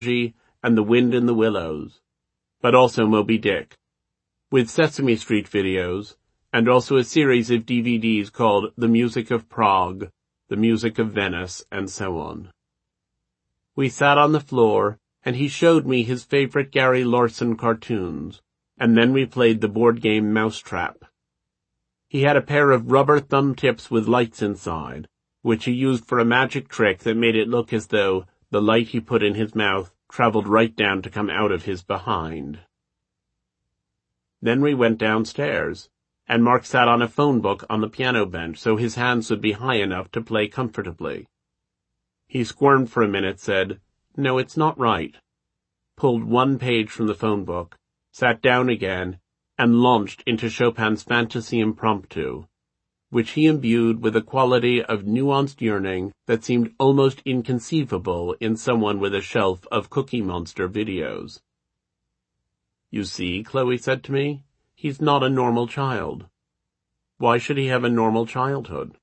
and The Wind in the Willows, but also Moby Dick, with Sesame Street videos, and also a series of DVDs called The Music of Prague, The Music of Venice, and so on. We sat on the floor, and he showed me his favorite Gary Larson cartoons, and then we played the board game Mousetrap. He had a pair of rubber thumb tips with lights inside, which he used for a magic trick that made it look as though the light he put in his mouth traveled right down to come out of his behind. Then we went downstairs, and Mark sat on a phone book on the piano bench so his hands would be high enough to play comfortably. He squirmed for a minute, said, "No, it's not right," pulled one page from the phone book, sat down again, and launched into Chopin's Fantasy Impromptu, which he imbued with a quality of nuanced yearning that seemed almost inconceivable in someone with a shelf of Cookie Monster videos. "You see," Chloe said to me, "he's not a normal child. Why should he have a normal childhood?"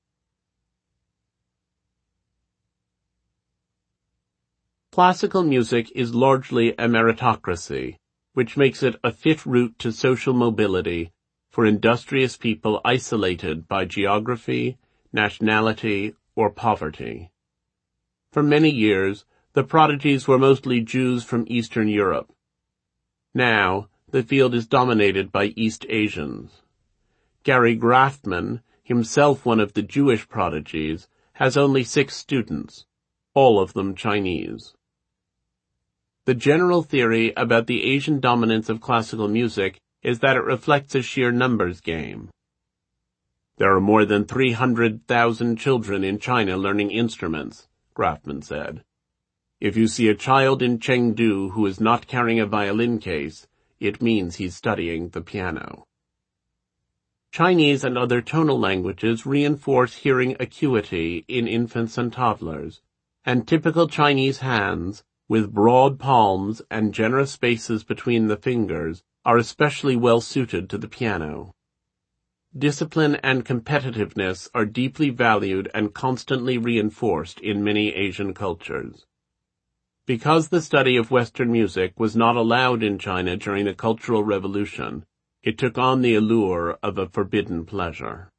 Classical music is largely a meritocracy, which makes it a fit route to social mobility for industrious people isolated by geography, nationality, or poverty. For many years, the prodigies were mostly Jews from Eastern Europe. Now, the field is dominated by East Asians. Gary Graftman, himself one of the Jewish prodigies, has only 6 students, all of them Chinese. The general theory about the Asian dominance of classical music is that it reflects a sheer numbers game. "There are more than 300,000 children in China learning instruments," Graftman said. "If you see a child in Chengdu who is not carrying a violin case, it means he's studying the piano." Chinese and other tonal languages reinforce hearing acuity in infants and toddlers, and typical Chinese hands, with broad palms and generous spaces between the fingers, are especially well suited to the piano. Discipline and competitiveness are deeply valued and constantly reinforced in many Asian cultures. Because the study of Western music was not allowed in China during the Cultural Revolution, it took on the allure of a forbidden pleasure.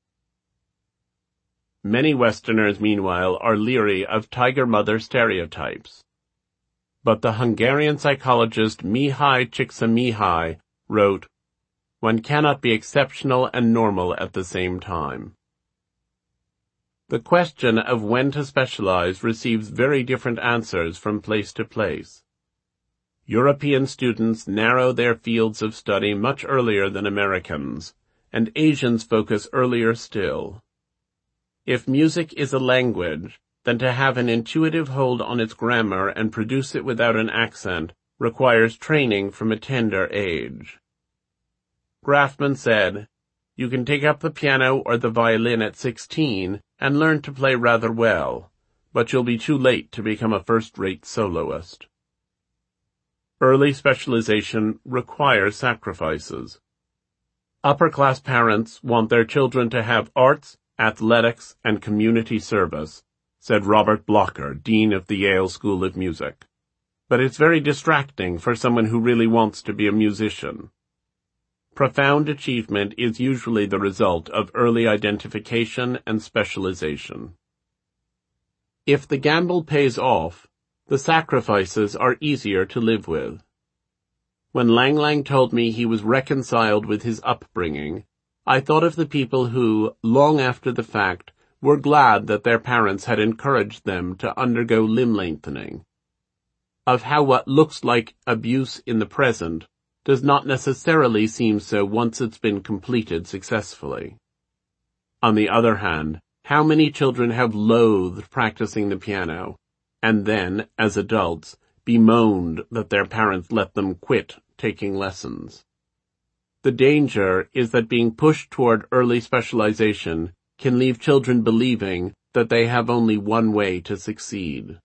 Many Westerners, meanwhile, are leery of tiger mother stereotypes. But the Hungarian psychologist Mihai Csikszentmihalyi wrote, "One cannot be exceptional and normal at the same time." The question of when to specialize receives very different answers from place to place. European students narrow their fields of study much earlier than Americans, and Asians focus earlier still. If music is a language, then to have an intuitive hold on its grammar and produce it without an accent requires training from a tender age. Graftman said, "You can take up the piano or the violin at 16 and learn to play rather well, but you'll be too late to become a first-rate soloist." Early specialization requires sacrifices. Upper-class parents want their children to have arts, athletics, and community service, said Robert Blocker, Dean of the Yale School of Music. But it's very distracting for someone who really wants to be a musician. Profound achievement is usually the result of early identification and specialization. If the gamble pays off, the sacrifices are easier to live with. When Lang Lang told me he was reconciled with his upbringing, I thought of the people who, long after the fact, were glad that their parents had encouraged them to undergo limb lengthening, of how what looks like abuse in the present does not necessarily seem so once it's been completed successfully. On the other hand, how many children have loathed practicing the piano, and then, as adults, bemoaned that their parents let them quit taking lessons? The danger is that being pushed toward early specialization can leave children believing that they have only one way to succeed.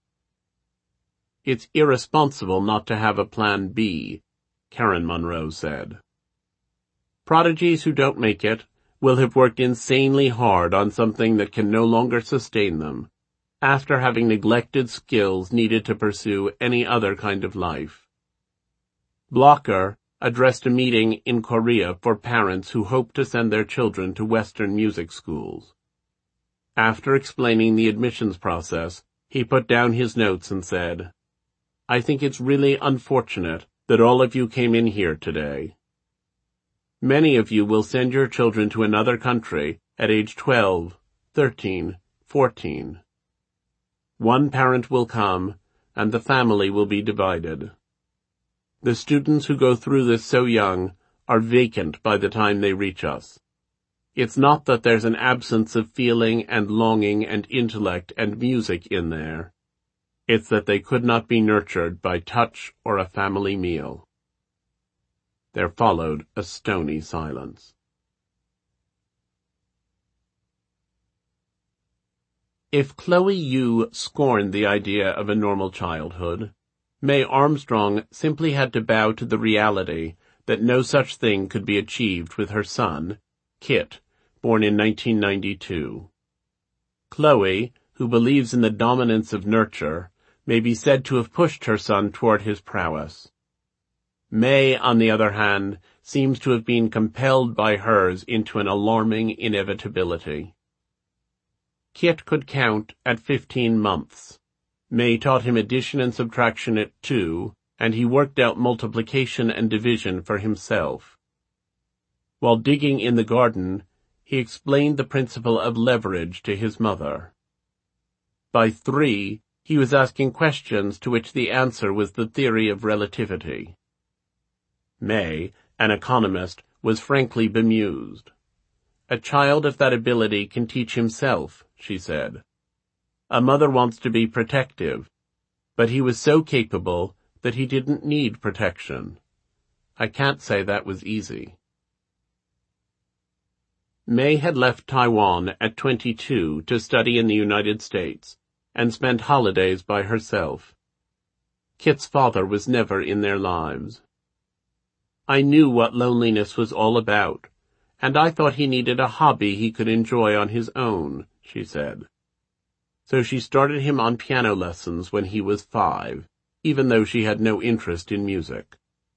It's irresponsible not to have a plan B, Karen Monroe said. Prodigies who don't make it will have worked insanely hard on something that can no longer sustain them, after having neglected skills needed to pursue any other kind of life. Blocker addressed a meeting in Korea for parents who hope to send their children to Western music schools. After explaining the admissions process, he put down his notes and said, "I think it's really unfortunate that all of you came in here today. Many of you will send your children to another country at age 12, 13, 14. One parent will come, and the family will be divided. The students who go through this so young are vacant by the time they reach us. It's not that there's an absence of feeling and longing and intellect and music in there. It's that they could not be nurtured by touch or a family meal." There followed a stony silence. If Chloe Yu scorned the idea of a normal childhood, May Armstrong simply had to bow to the reality that no such thing could be achieved with her son, Kit, born in 1992. Chloe, who believes in the dominance of nurture, may be said to have pushed her son toward his prowess. May, on the other hand, seems to have been compelled by hers into an alarming inevitability. Kit could count at 15 months. May taught him addition and subtraction at 2, and he worked out multiplication and division for himself. While digging in the garden, he explained the principle of leverage to his mother. By 3, he was asking questions to which the answer was the theory of relativity. May, an economist, was frankly bemused. "A child of that ability can teach himself," she said. "A mother wants to be protective, but he was so capable that he didn't need protection. I can't say that was easy." May had left Taiwan at 22 to study in the United States, and spent holidays by herself. Kit's father was never in their lives. "I knew what loneliness was all about, and I thought he needed a hobby he could enjoy on his own," she said. So she started him on piano lessons when he was 5, even though she had no interest in music.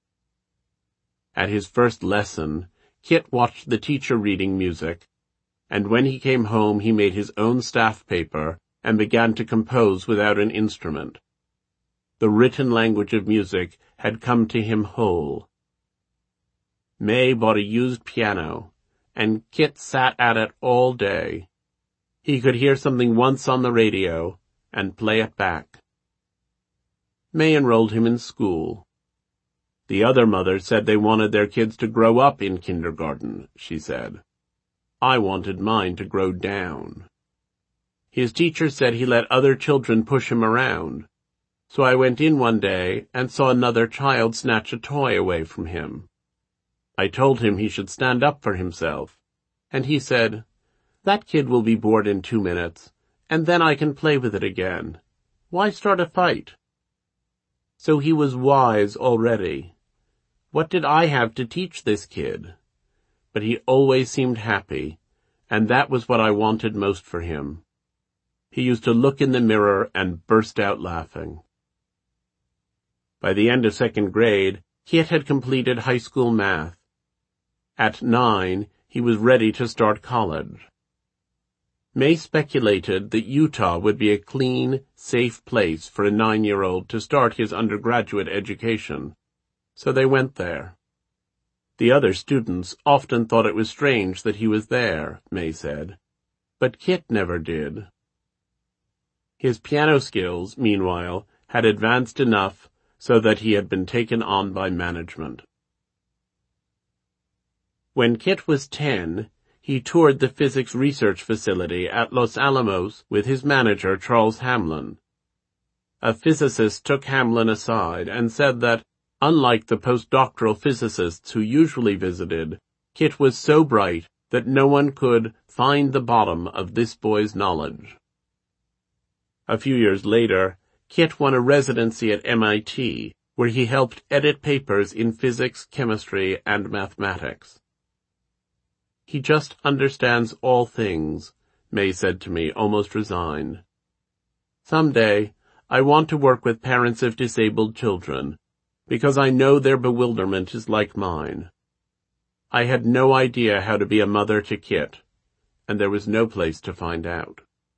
At his first lesson, Kit watched the teacher reading music, and when he came home he made his own staff paper and began to compose without an instrument. The written language of music had come to him whole. May bought a used piano, and Kit sat at it all day. He could hear something once on the radio and play it back. May enrolled him in school. "The other mothers said they wanted their kids to grow up in kindergarten," she said. "I wanted mine to grow down." His teacher said he let other children push him around, so I went in one day and saw another child snatch a toy away from him. I told him he should stand up for himself, and he said, "That kid will be bored in 2 minutes, and then I can play with it again. Why start a fight?" So he was wise already. What did I have to teach this kid? But he always seemed happy, and that was what I wanted most for him. He used to look in the mirror and burst out laughing. By the end of 2nd grade, Kit had completed high school math. At 9, he was ready to start college. May speculated that Utah would be a clean, safe place for a 9-year-old to start his undergraduate education, so they went there. The other students often thought it was strange that he was there, May said, but Kit never did. His piano skills, meanwhile, had advanced enough so that he had been taken on by management. When Kit was 10, he toured the physics research facility at Los Alamos with his manager, Charles Hamlin. A physicist took Hamlin aside and said that, unlike the postdoctoral physicists who usually visited, Kit was so bright that no one could find the bottom of this boy's knowledge. A few years later, Kit won a residency at MIT, where he helped edit papers in physics, chemistry, and mathematics. "He just understands all things," May said to me, almost resigned. Someday, I want to work with parents of disabled children, because I know their bewilderment is like mine. I had no idea how to be a mother to Kit, and there was no place to find out.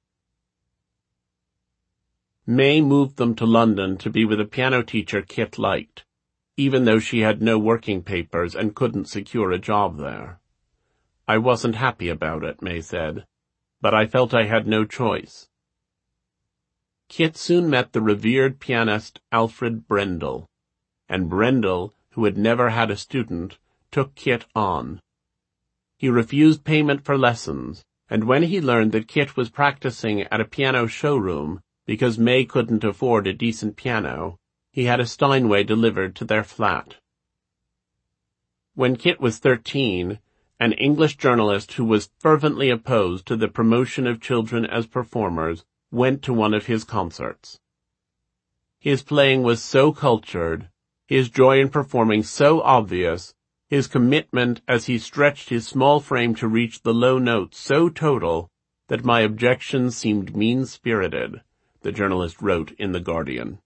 May moved them to London to be with a piano teacher Kit liked, even though she had no working papers and couldn't secure a job there. I wasn't happy about it, May said, but I felt I had no choice. Kit soon met the revered pianist Alfred Brendel, and Brendel, who had never had a student, took Kit on. He refused payment for lessons, and when he learned that Kit was practicing at a piano showroom because May couldn't afford a decent piano, he had a Steinway delivered to their flat. When Kit was 13, an English journalist who was fervently opposed to the promotion of children as performers went to one of his concerts. His playing was so cultured, his joy in performing so obvious, his commitment as he stretched his small frame to reach the low notes so total, that my objections seemed mean-spirited, the journalist wrote in The Guardian.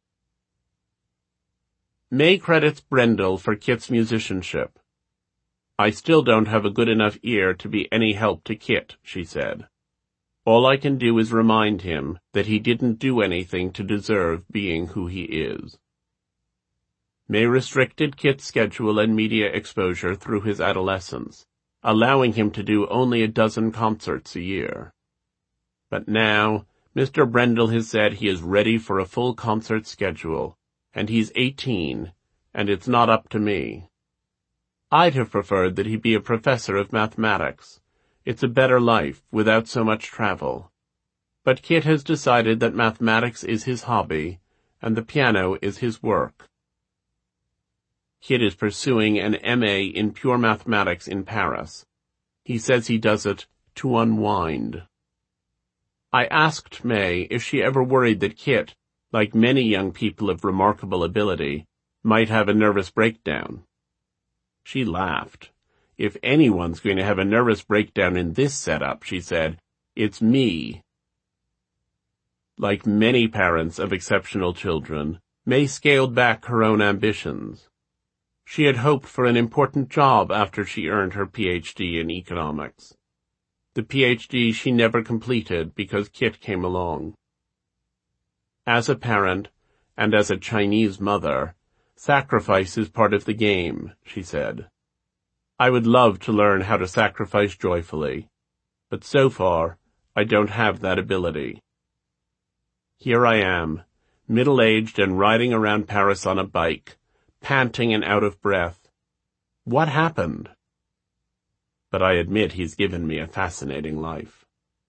May credits Brendel for Kit's musicianship. I still don't have a good enough ear to be any help to Kit, she said. All I can do is remind him that he didn't do anything to deserve being who he is. May restricted Kit's schedule and media exposure through his adolescence, allowing him to do only a dozen concerts a year. But now, Mr. Brendel has said he is ready for a full concert schedule, and he's 18, and it's not up to me. I'd have preferred that he be a professor of mathematics. It's a better life without so much travel. But Kit has decided that mathematics is his hobby, and the piano is his work. Kit is pursuing an M.A. in pure mathematics in Paris. He says he does it to unwind. I asked May if she ever worried that Kit, like many young people of remarkable ability, might have a nervous breakdown. She laughed. If anyone's going to have a nervous breakdown in this setup, she said, it's me. Like many parents of exceptional children, May scaled back her own ambitions. She had hoped for an important job after she earned her Ph.D. in economics. The Ph.D. she never completed because Kit came along. As a parent, and as a Chinese mother, sacrifice is part of the game, she said. I would love to learn how to sacrifice joyfully, but so far, I don't have that ability. Here I am, middle-aged and riding around Paris on a bike, panting and out of breath. What happened? But I admit he's given me a fascinating life.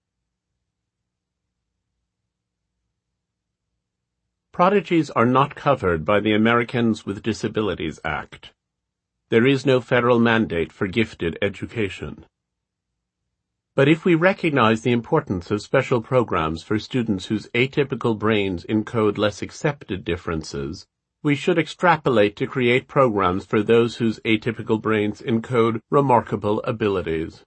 Prodigies are not covered by the Americans with Disabilities Act. There is no federal mandate for gifted education. But if we recognize the importance of special programs for students whose atypical brains encode less accepted differences, we should extrapolate to create programs for those whose atypical brains encode remarkable abilities.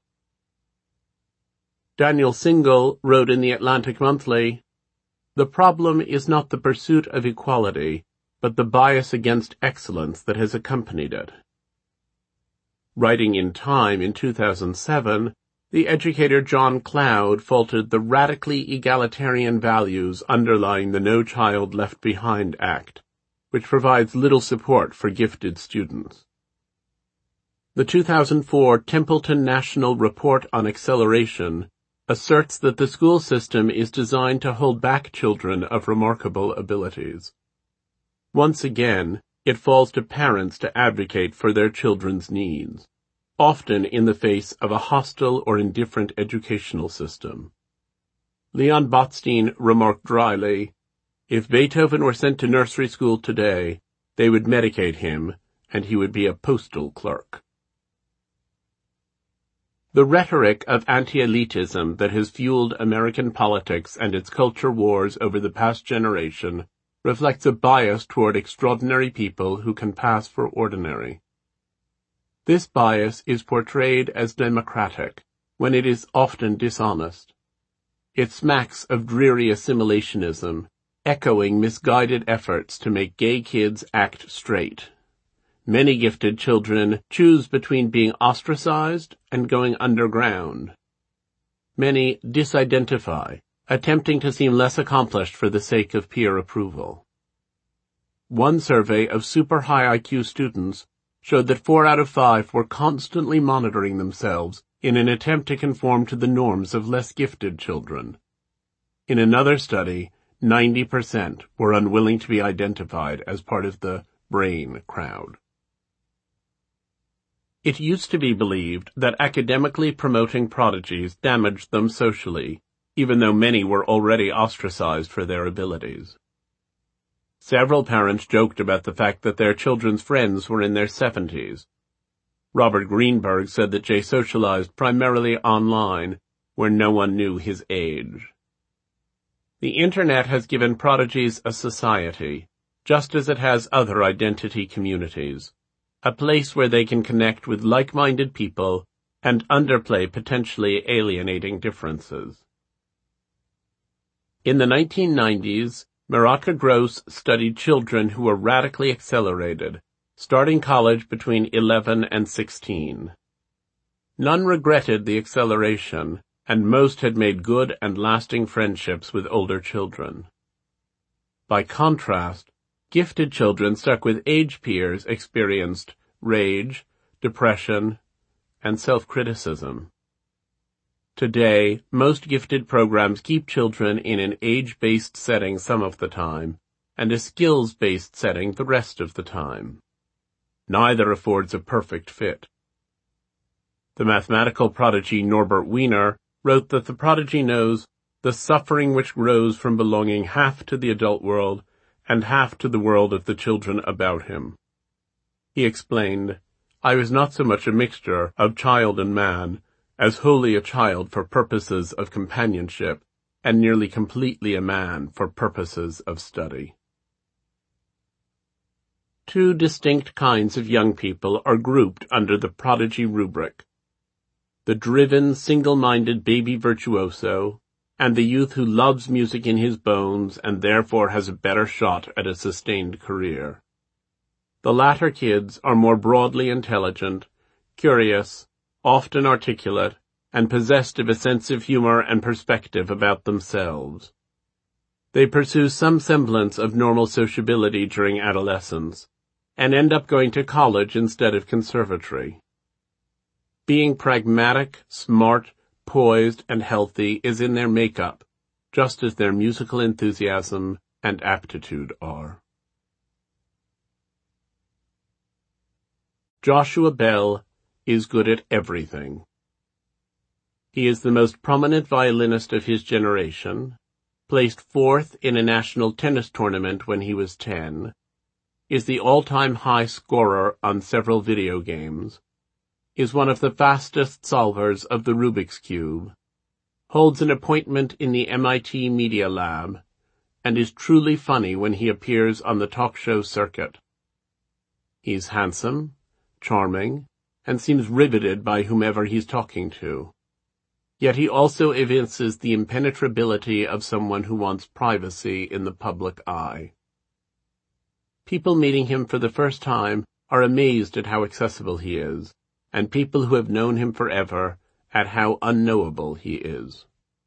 Daniel Singal wrote in the Atlantic Monthly, "The problem is not the pursuit of equality, but the bias against excellence that has accompanied it." Writing in Time in 2007, the educator John Cloud faulted the radically egalitarian values underlying the No Child Left Behind Act, which provides little support for gifted students. The 2004 Templeton National Report on Acceleration asserts that the school system is designed to hold back children of remarkable abilities. Once again, it falls to parents to advocate for their children's needs, often in the face of a hostile or indifferent educational system. Leon Botstein remarked dryly, "If Beethoven were sent to nursery school today, they would medicate him, and he would be a postal clerk." The rhetoric of anti-elitism that has fueled American politics and its culture wars over the past generation reflects a bias toward extraordinary people who can pass for ordinary. This bias is portrayed as democratic, when it is often dishonest. It smacks of dreary assimilationism, echoing misguided efforts to make gay kids act straight. Many gifted children choose between being ostracized and going underground. Many disidentify, attempting to seem less accomplished for the sake of peer approval. One survey of super high IQ students showed that 4 out of 5 were constantly monitoring themselves in an attempt to conform to the norms of less gifted children. In another study, 90% were unwilling to be identified as part of the brain crowd. It used to be believed that academically promoting prodigies damaged them socially, even though many were already ostracized for their abilities. Several parents joked about the fact that their children's friends were in their 70s. Robert Greenberg said that Jay socialized primarily online, where no one knew his age. The Internet has given prodigies a society, just as it has other identity communities, a place where they can connect with like-minded people and underplay potentially alienating differences. In the 1990s, Maratka Gross studied children who were radically accelerated, starting college between 11 and 16. None regretted the acceleration, and most had made good and lasting friendships with older children. By contrast, gifted children stuck with age peers experienced rage, depression, and self-criticism. Today, most gifted programs keep children in an age-based setting some of the time, and a skills-based setting the rest of the time. Neither affords a perfect fit. The mathematical prodigy Norbert Wiener wrote that the prodigy knows the suffering which grows from belonging half to the adult world and half to the world of the children about him. He explained, "I was not so much a mixture of child and man, as wholly a child for purposes of companionship, and nearly completely a man for purposes of study." Two distinct kinds of young people are grouped under the prodigy rubric: the driven, single-minded baby virtuoso, and the youth who loves music in his bones and therefore has a better shot at a sustained career. The latter kids are more broadly intelligent, curious, often articulate, and possessed of a sense of humor and perspective about themselves. They pursue some semblance of normal sociability during adolescence, and end up going to college instead of conservatory. Being pragmatic, smart, poised, and healthy is in their makeup, just as their musical enthusiasm and aptitude are. Joshua Bell is good at everything. He is the most prominent violinist of his generation, placed 4th in a national tennis tournament when he was 10, is the all-time high scorer on several video games, is one of the fastest solvers of the Rubik's Cube, holds an appointment in the MIT Media Lab, and is truly funny when he appears on the talk show circuit. He's handsome, charming, and seems riveted by whomever he's talking to. Yet he also evinces the impenetrability of someone who wants privacy in the public eye. People meeting him for the first time are amazed at how accessible he is, and people who have known him forever at how unknowable he is.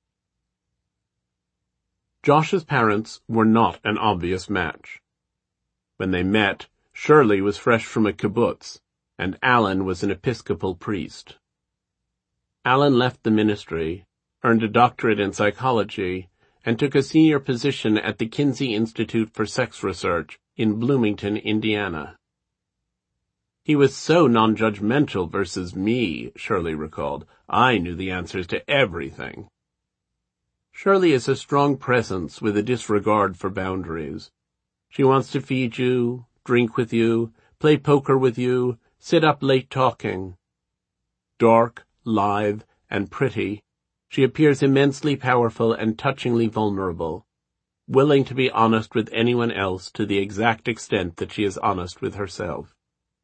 Josh's parents were not an obvious match. When they met, Shirley was fresh from a kibbutz, and Alan was an Episcopal priest. Alan left the ministry, earned a doctorate in psychology, and took a senior position at the Kinsey Institute for Sex Research in Bloomington, Indiana. "He was so non-judgmental versus me," Shirley recalled. "I knew the answers to everything." Shirley is a strong presence with a disregard for boundaries. She wants to feed you, drink with you, play poker with you, sit up late talking. Dark, lithe, and pretty, she appears immensely powerful and touchingly vulnerable, willing to be honest with anyone else to the exact extent that she is honest with herself.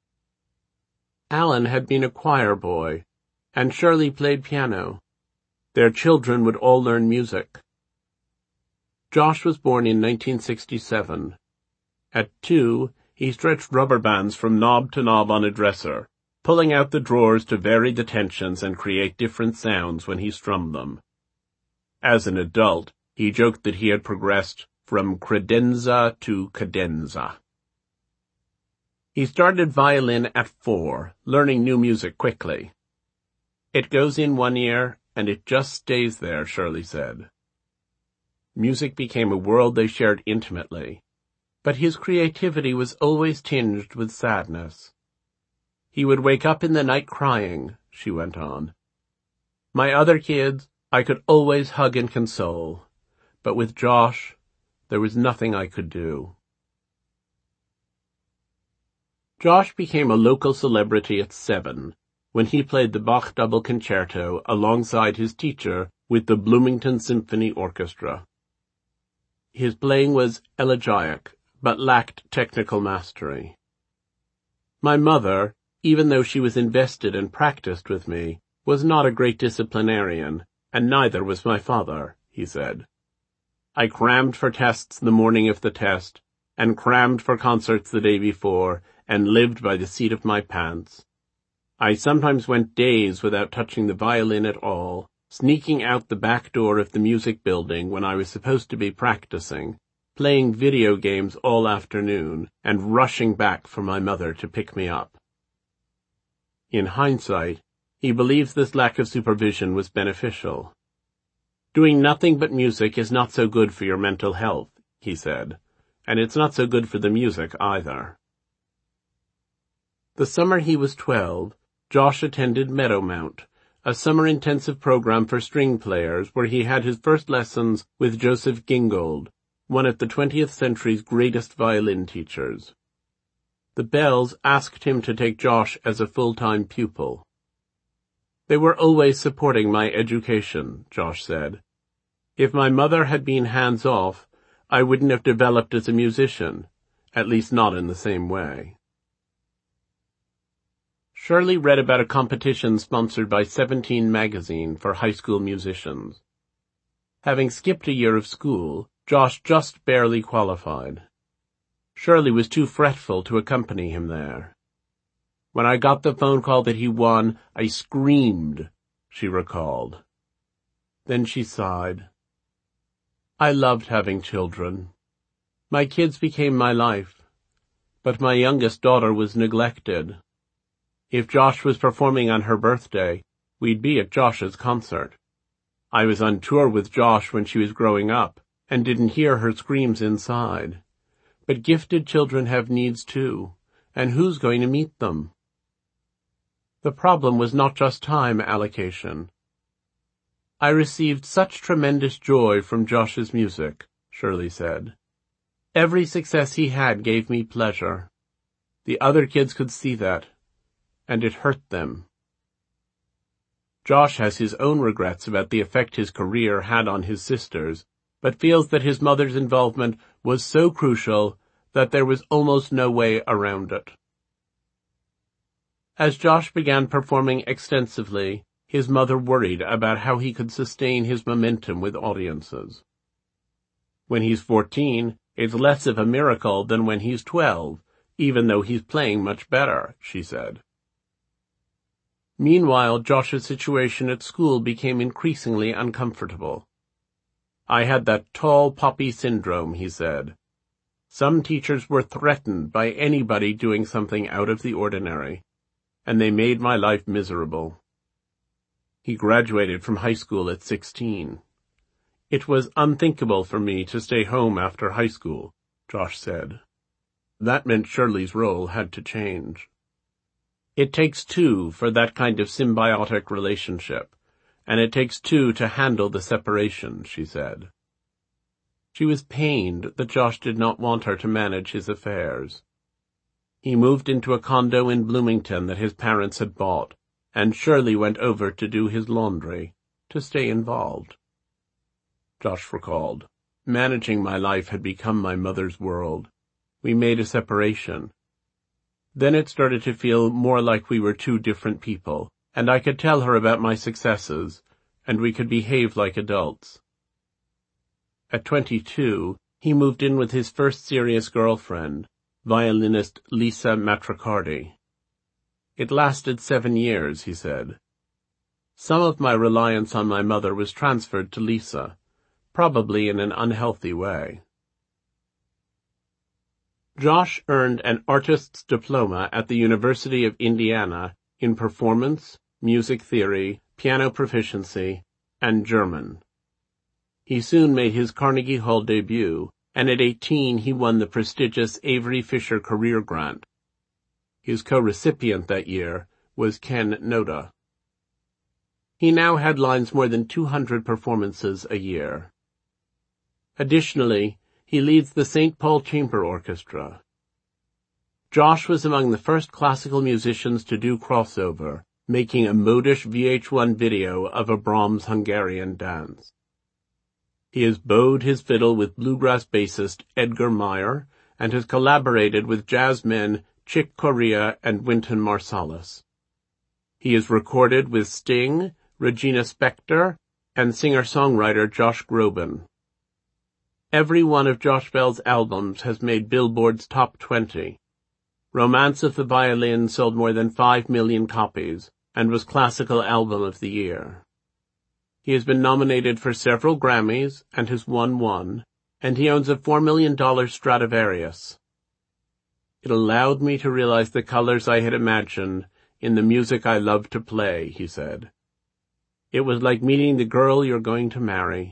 Alan had been a choir boy, and Shirley played piano. Their children would all learn music. Josh was born in 1967. At 2, he stretched rubber bands from knob to knob on a dresser, pulling out the drawers to vary the tensions and create different sounds when he strummed them. As an adult, he joked that he had progressed from credenza to cadenza. He started violin at 4, learning new music quickly. It goes in one ear, and it just stays there, Shirley said. Music became a world they shared intimately, but his creativity was always tinged with sadness. He would wake up in the night crying, she went on. My other kids, I could always hug and console, but with Josh, there was nothing I could do. Josh became a local celebrity at 7, when he played the Bach double concerto alongside his teacher with the Bloomington Symphony Orchestra. His playing was elegiac, but lacked technical mastery. My mother, even though she was invested and practiced with me, was not a great disciplinarian, and neither was my father, he said. I crammed for tests the morning of the test, and crammed for concerts the day before, and lived by the seat of my pants. I sometimes went days without touching the violin at all, sneaking out the back door of the music building when I was supposed to be practicing, playing video games all afternoon, and rushing back for my mother to pick me up. In hindsight, he believes this lack of supervision was beneficial. Doing nothing but music is not so good for your mental health, he said, and it's not so good for the music either. The summer he was 12, Josh attended Meadowmount, a summer intensive program for string players where he had his first lessons with Joseph Gingold, one of the 20th century's greatest violin teachers. The Bells asked him to take Josh as a full-time pupil. They were always supporting my education, Josh said. If my mother had been hands-off, I wouldn't have developed as a musician, at least not in the same way. Shirley read about a competition sponsored by 17 magazine for high school musicians. Having skipped a year of school, Josh just barely qualified. Shirley was too fretful to accompany him there. When I got the phone call that he won, I screamed, she recalled. Then she sighed. I loved having children. My kids became my life, but my youngest daughter was neglected. If Josh was performing on her birthday, we'd be at Josh's concert. I was on tour with Josh when she was growing up, and didn't hear her screams inside. But gifted children have needs too, and who's going to meet them? The problem was not just time allocation. I received such tremendous joy from Josh's music, Shirley said. Every success he had gave me pleasure. The other kids could see that, and it hurt them. Josh has his own regrets about the effect his career had on his sisters, but feels that his mother's involvement was so crucial that there was almost no way around it. As Josh began performing extensively, his mother worried about how he could sustain his momentum with audiences. When he's 14, it's less of a miracle than when he's 12, even though he's playing much better, she said. Meanwhile, Josh's situation at school became increasingly uncomfortable. I had that tall poppy syndrome, he said. Some teachers were threatened by anybody doing something out of the ordinary, and they made my life miserable. He graduated from high school at 16. It was unthinkable for me to stay home after high school, Josh said. That meant Shirley's role had to change. It takes two for that kind of symbiotic relationship, and it takes two to handle the separation, she said. She was pained that Josh did not want her to manage his affairs. He moved into a condo in Bloomington that his parents had bought, and Shirley went over to do his laundry, to stay involved. Josh recalled, managing my life had become my mother's world. We made a separation. Then it started to feel more like we were two different people, and I could tell her about my successes, and we could behave like adults. At 22, he moved in with his first serious girlfriend, violinist Lisa Matricardi. It lasted 7 years, he said. Some of my reliance on my mother was transferred to Lisa, probably in an unhealthy way. Josh earned an artist's diploma at the University of Indiana in performance, music theory, piano proficiency, and German. He soon made his Carnegie Hall debut, and at 18 he won the prestigious Avery Fisher Career Grant. His co-recipient that year was Ken Noda. He now headlines more than 200 performances a year. Additionally, he leads the St. Paul Chamber Orchestra. Josh was among the first classical musicians to do crossover, making a modish VH1 video of a Brahms Hungarian dance. He has bowed his fiddle with bluegrass bassist Edgar Meyer and has collaborated with jazz men Chick Corea and Wynton Marsalis. He is recorded with Sting, Regina Spektor, and singer-songwriter Josh Groban. Every one of Josh Bell's albums has made Billboard's top 20. Romance of the Violin sold more than 5 million copies and was Classical Album of the Year. He has been nominated for several Grammys and has won one, and he owns a $4 million Stradivarius. It allowed me to realize the colors I had imagined in the music I love to play, he said. It was like meeting the girl you're going to marry.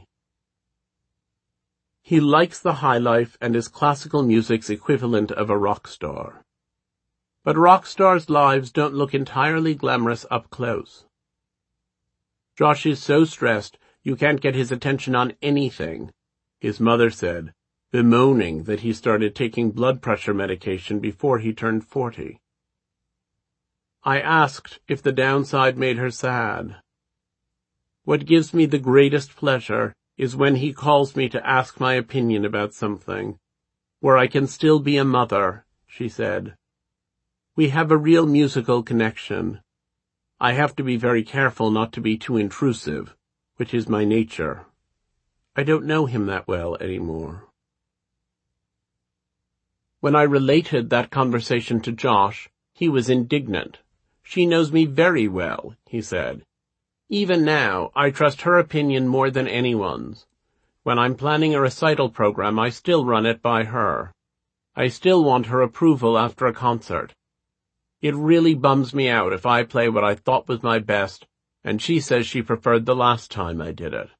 He likes the high life and is classical music's equivalent of a rock star. But rock stars' lives don't look entirely glamorous up close. Josh is so stressed you can't get his attention on anything, his mother said, bemoaning that he started taking blood pressure medication before he turned 40. I asked if the downside made her sad. What gives me the greatest pleasure is when he calls me to ask my opinion about something, where I can still be a mother, she said. We have a real musical connection. I have to be very careful not to be too intrusive, which is my nature. I don't know him that well anymore. When I related that conversation to Josh, he was indignant. She knows me very well, he said. Even now, I trust her opinion more than anyone's. When I'm planning a recital program, I still run it by her. I still want her approval after a concert. It really bums me out if I play what I thought was my best, and she says she preferred the last time I did it.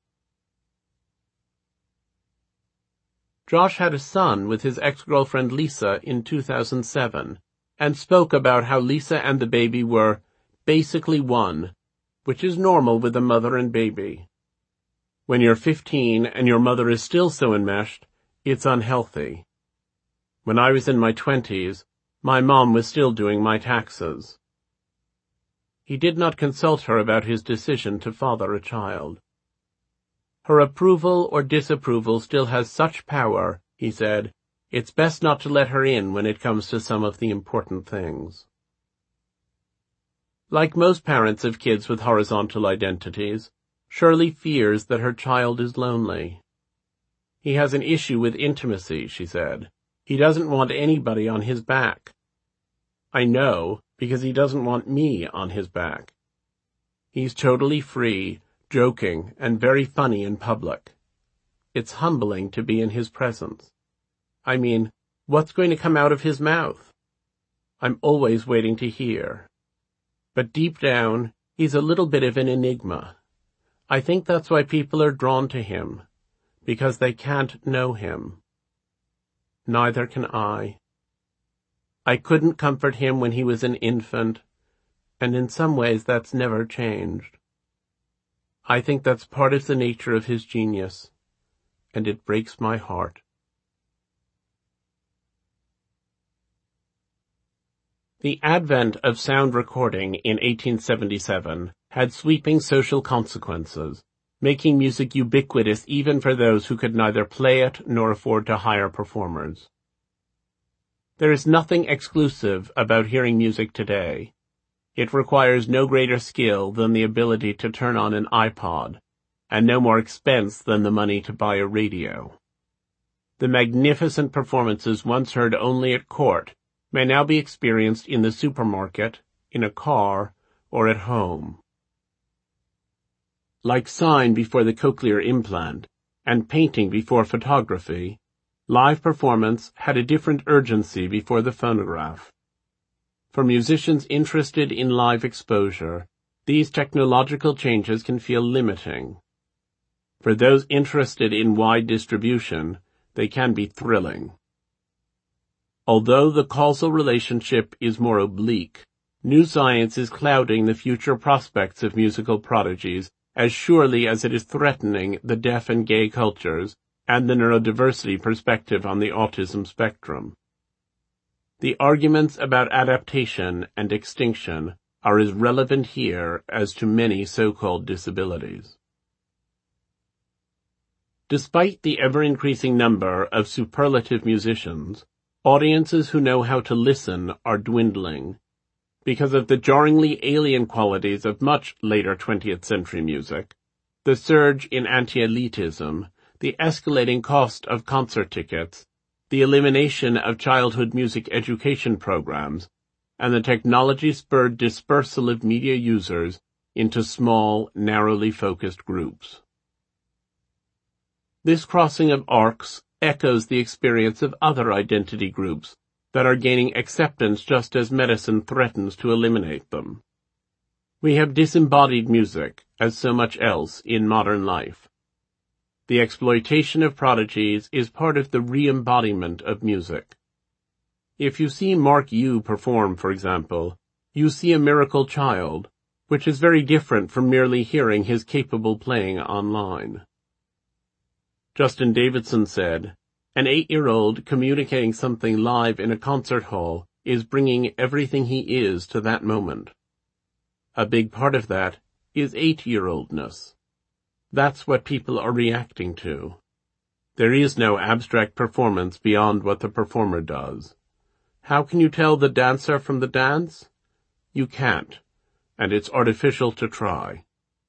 Josh had a son with his ex-girlfriend Lisa in 2007, and spoke about how Lisa and the baby were basically one, which is normal with a mother and baby. When you're 15 and your mother is still so enmeshed, it's unhealthy. When I was in my 20s, my mom was still doing my taxes. He did not consult her about his decision to father a child. Her approval or disapproval still has such power, he said, it's best not to let her in when it comes to some of the important things. Like most parents of kids with horizontal identities, Shirley fears that her child is lonely. He has an issue with intimacy, she said. He doesn't want anybody on his back. I know, because he doesn't want me on his back. He's totally free, joking, and very funny in public. It's humbling to be in his presence. I mean, what's going to come out of his mouth? I'm always waiting to hear. But deep down, he's a little bit of an enigma. I think that's why people are drawn to him, because they can't know him. Neither can I. I couldn't comfort him when he was an infant, and in some ways that's never changed. I think that's part of the nature of his genius, and it breaks my heart. The advent of sound recording in 1877 had sweeping social consequences, making music ubiquitous even for those who could neither play it nor afford to hire performers. There is nothing exclusive about hearing music today. It requires no greater skill than the ability to turn on an iPod, and no more expense than the money to buy a radio. The magnificent performances once heard only at court may now be experienced in the supermarket, in a car, or at home. Like sign before the cochlear implant, and painting before photography, live performance had a different urgency before the phonograph. For musicians interested in live exposure, these technological changes can feel limiting. For those interested in wide distribution, they can be thrilling. Although the causal relationship is more oblique, new science is clouding the future prospects of musical prodigies as surely as it is threatening the deaf and gay cultures and the neurodiversity perspective on the autism spectrum. The arguments about adaptation and extinction are as relevant here as to many so-called disabilities. Despite the ever-increasing number of superlative musicians, audiences who know how to listen are dwindling. Because of the jarringly alien qualities of much later 20th century music, the surge in anti-elitism, the escalating cost of concert tickets, the elimination of childhood music education programs, and the technology-spurred dispersal of media users into small, narrowly focused groups. This crossing of arcs echoes the experience of other identity groups that are gaining acceptance just as medicine threatens to eliminate them. We have disembodied music, as so much else in modern life. The exploitation of prodigies is part of the re-embodiment of music. If you see Mark Yu perform, for example, you see a miracle child, which is very different from merely hearing his capable playing online. Justin Davidson said, "An 8-year-old communicating something live in a concert hall is bringing everything he is to that moment. A big part of that is 8-year-oldness. That's what people are reacting to. There is no abstract performance beyond what the performer does. How can you tell the dancer from the dance? You can't, and it's artificial to try."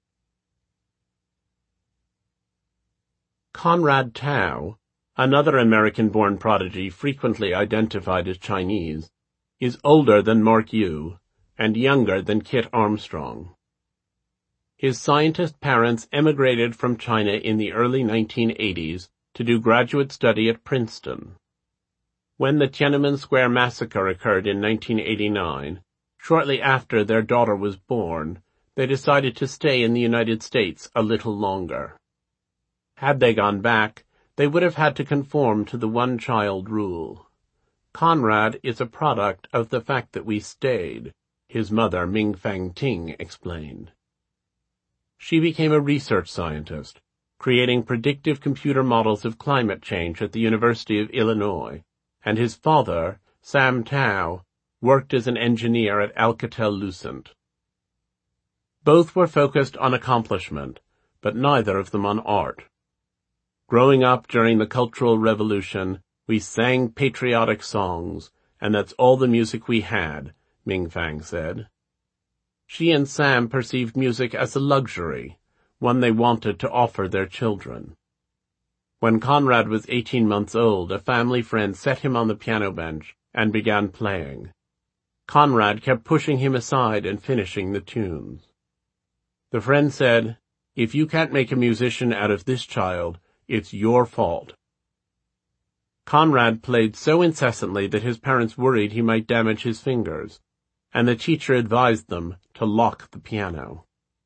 Conrad Tao, another American-born prodigy frequently identified as Chinese, is older than Mark Yu and younger than Kit Armstrong. His scientist parents emigrated from China in the early 1980s to do graduate study at Princeton. When the Tiananmen Square massacre occurred in 1989, shortly after their daughter was born, they decided to stay in the United States a little longer. Had they gone back, they would have had to conform to the one-child rule. Conrad is a product of the fact that we stayed, his mother Ming-Fang Ting explained. She became a research scientist, creating predictive computer models of climate change at the University of Illinois, and his father, Sam Tao, worked as an engineer at Alcatel-Lucent. Both were focused on accomplishment, but neither of them on art. Growing up during the Cultural Revolution, we sang patriotic songs, and that's all the music we had, Ming-Fang said. She and Sam perceived music as a luxury, one they wanted to offer their children. When Conrad was 18 months old, a family friend set him on the piano bench and began playing. Conrad kept pushing him aside and finishing the tunes. The friend said, "If you can't make a musician out of this child, it's your fault." Conrad played so incessantly that his parents worried he might damage his fingers, and the teacher advised them to lock the piano.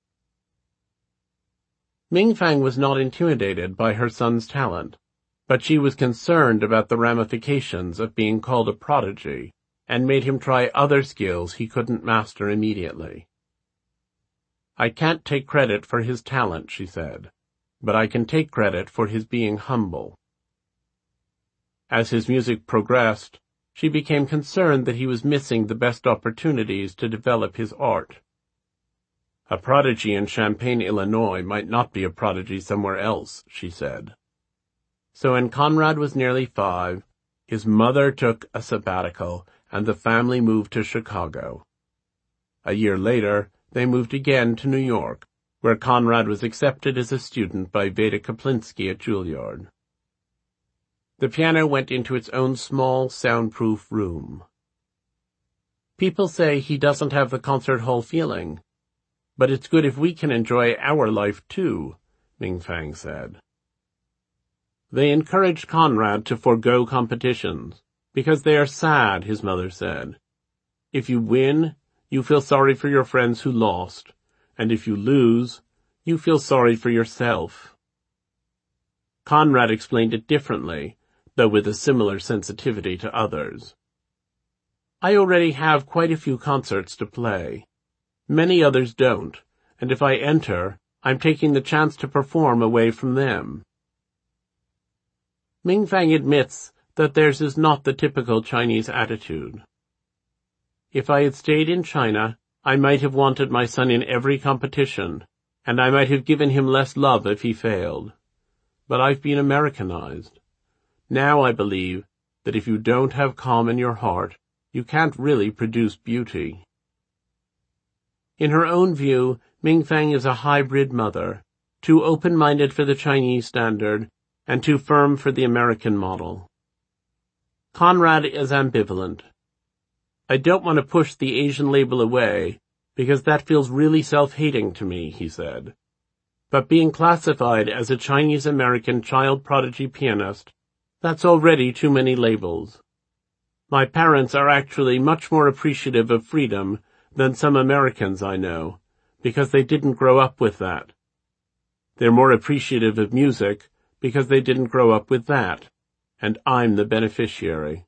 Ming-Fang was not intimidated by her son's talent, but she was concerned about the ramifications of being called a prodigy, and made him try other skills he couldn't master immediately. "I can't take credit for his talent," she said, "but I can take credit for his being humble." As his music progressed, she became concerned that he was missing the best opportunities to develop his art. A prodigy in Champaign, Illinois might not be a prodigy somewhere else, she said. So when Conrad was nearly 5, his mother took a sabbatical and the family moved to Chicago. A year later, they moved again to New York, where Conrad was accepted as a student by Veda Kaplinsky at Juilliard. The piano went into its own small, soundproof room. People say he doesn't have the concert hall feeling, but it's good if we can enjoy our life too, Ming Fang said. They encouraged Conrad to forego competitions, because they are sad, his mother said. If you win, you feel sorry for your friends who lost, and if you lose, you feel sorry for yourself. Conrad explained it differently, though with a similar sensitivity to others. I already have quite a few concerts to play. Many others don't, and if I enter, I'm taking the chance to perform away from them. Ming Fang admits that theirs is not the typical Chinese attitude. If I had stayed in China, I might have wanted my son in every competition, and I might have given him less love if he failed. But I've been Americanized. Now I believe that if you don't have calm in your heart, you can't really produce beauty. In her own view, Ming Fang is a hybrid mother, too open-minded for the Chinese standard, and too firm for the American model. Conrad is ambivalent. I don't want to push the Asian label away, because that feels really self-hating to me, he said. But being classified as a Chinese-American child prodigy pianist, that's already too many labels. My parents are actually much more appreciative of freedom than some Americans I know, because they didn't grow up with that. They're more appreciative of music because they didn't grow up with that, and I'm the beneficiary.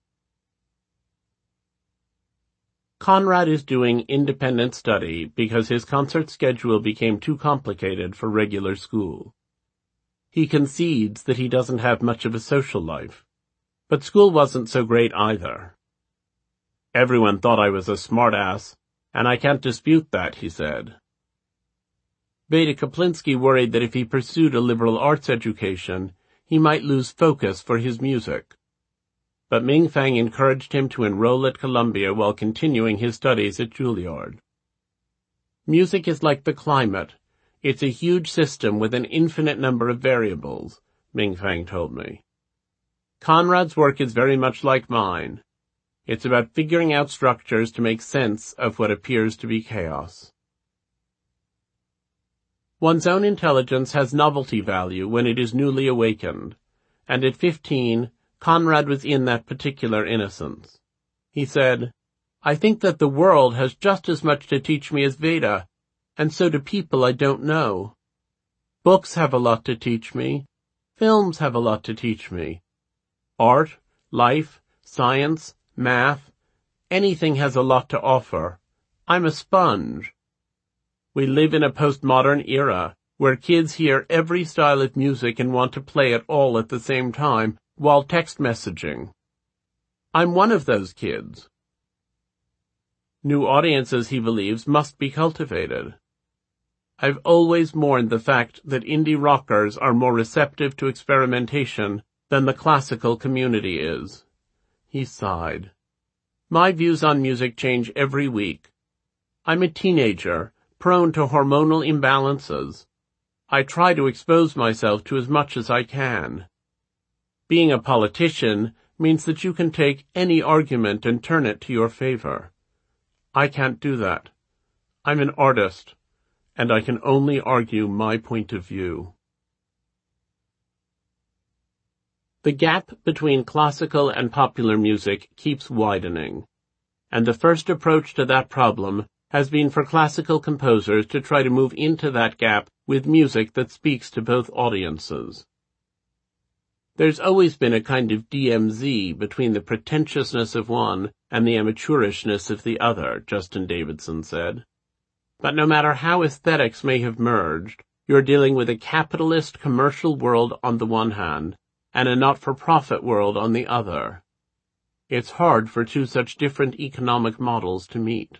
Conrad is doing independent study because his concert schedule became too complicated for regular school. He concedes that he doesn't have much of a social life, but school wasn't so great either. Everyone thought I was a smart-ass, and I can't dispute that, he said. Veda Kaplinsky worried that if he pursued a liberal arts education, he might lose focus for his music. But Ming Fang encouraged him to enroll at Columbia while continuing his studies at Juilliard. Music is like the climate. It's a huge system with an infinite number of variables, Ming Fang told me. Conrad's work is very much like mine. It's about figuring out structures to make sense of what appears to be chaos. One's own intelligence has novelty value when it is newly awakened, and at 15, Conrad was in that particular innocence. He said, I think that the world has just as much to teach me as Veda, and so do people I don't know. Books have a lot to teach me. Films have a lot to teach me. Art, life, science, math, anything has a lot to offer. I'm a sponge. We live in a postmodern era where kids hear every style of music and want to play it all at the same time while text messaging. I'm one of those kids. New audiences, he believes, must be cultivated. I've always mourned the fact that indie rockers are more receptive to experimentation than the classical community is. He sighed. My views on music change every week. I'm a teenager, prone to hormonal imbalances. I try to expose myself to as much as I can. Being a politician means that you can take any argument and turn it to your favor. I can't do that. I'm an artist, and I can only argue my point of view. The gap between classical and popular music keeps widening, and the first approach to that problem has been for classical composers to try to move into that gap with music that speaks to both audiences. There's always been a kind of DMZ between the pretentiousness of one and the amateurishness of the other, Justin Davidson said. But no matter how aesthetics may have merged, you're dealing with a capitalist commercial world on the one hand and a not-for-profit world on the other. It's hard for two such different economic models to meet.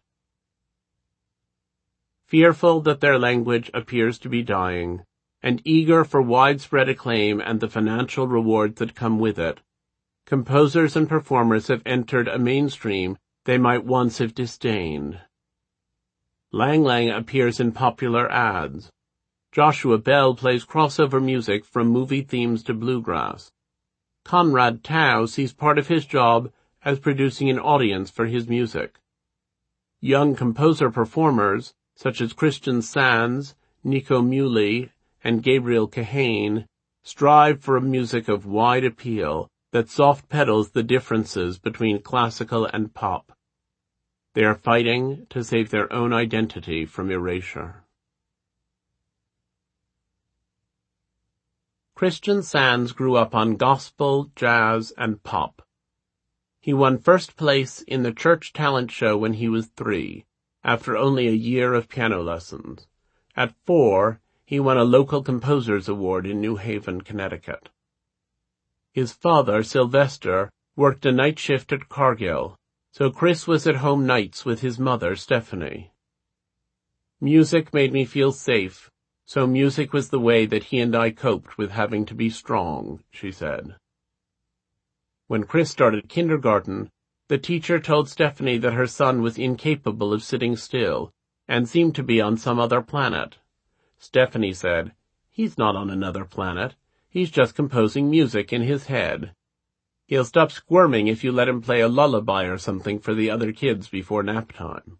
Fearful that their language appears to be dying, and eager for widespread acclaim and the financial rewards that come with it, composers and performers have entered a mainstream they might once have disdained. Lang Lang appears in popular ads. Joshua Bell plays crossover music from movie themes to bluegrass. Conrad Tao sees part of his job as producing an audience for his music. Young composer-performers, such as Christian Sands, Nico Muhly, and Gabriel Kahane, strive for a music of wide appeal that soft pedals the differences between classical and pop. They are fighting to save their own identity from erasure. Christian Sands grew up on gospel, jazz, and pop. He won first place in the church talent show when he was 3, after only a year of piano lessons. At 4, he won a local composers award in New Haven, Connecticut. His father, Sylvester, worked a night shift at Cargill, so Chris was at home nights with his mother, Stephanie. Music made me feel safe, so music was the way that he and I coped with having to be strong, she said. When Chris started kindergarten, the teacher told Stephanie that her son was incapable of sitting still and seemed to be on some other planet. Stephanie said, "He's not on another planet. He's just composing music in his head. He'll stop squirming if you let him play a lullaby or something for the other kids before nap time."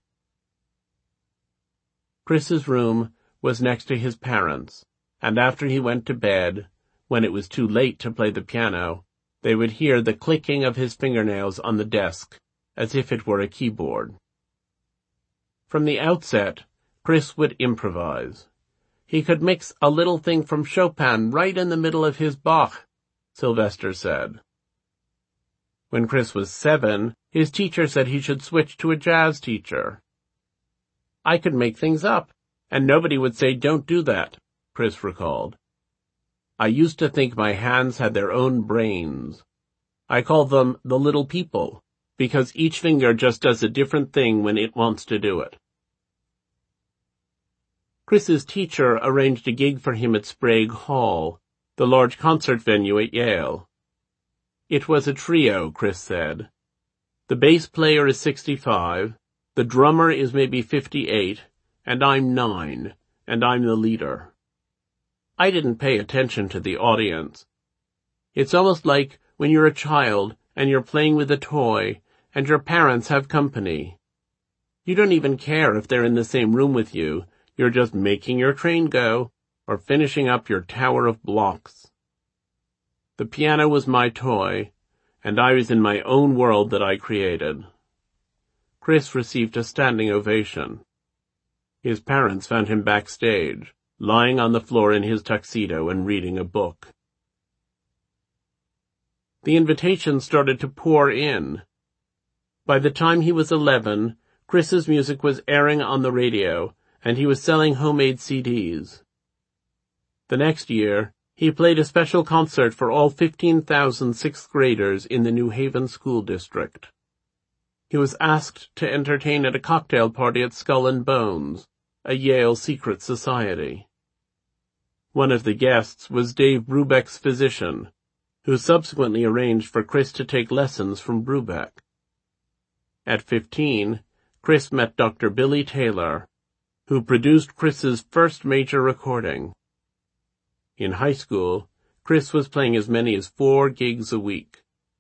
Chris's room was next to his parents', and after he went to bed, when it was too late to play the piano, they would hear the clicking of his fingernails on the desk, as if it were a keyboard. From the outset, Chris would improvise. He could mix a little thing from Chopin right in the middle of his Bach, Sylvester said. When Chris was 7, his teacher said he should switch to a jazz teacher. "I could make things up, and nobody would say don't do that," Chris recalled. "I used to think my hands had their own brains. I call them the little people, because each finger just does a different thing when it wants to do it." Chris's teacher arranged a gig for him at Sprague Hall, the large concert venue at Yale. It was a trio, Chris said. The bass player is 65, the drummer is maybe 58, and I'm 9, and I'm the leader. I didn't pay attention to the audience. It's almost like when you're a child and you're playing with a toy and your parents have company. You don't even care if they're in the same room with you. You're just making your train go or finishing up your tower of blocks. The piano was my toy, and I was in my own world that I created. Chris received a standing ovation. His parents found him backstage, lying on the floor in his tuxedo and reading a book. The invitations started to pour in. By the time he was 11, Chris's music was airing on the radio, and he was selling homemade CDs. The next year, he played a special concert for all 15,000 sixth graders in the New Haven School District. He was asked to entertain at a cocktail party at Skull and Bones, a Yale secret society. One of the guests was Dave Brubeck's physician, who subsequently arranged for Chris to take lessons from Brubeck. At 15, Chris met Dr. Billy Taylor, who produced Chris's first major recording. In high school, Chris was playing as many as 4 gigs a week.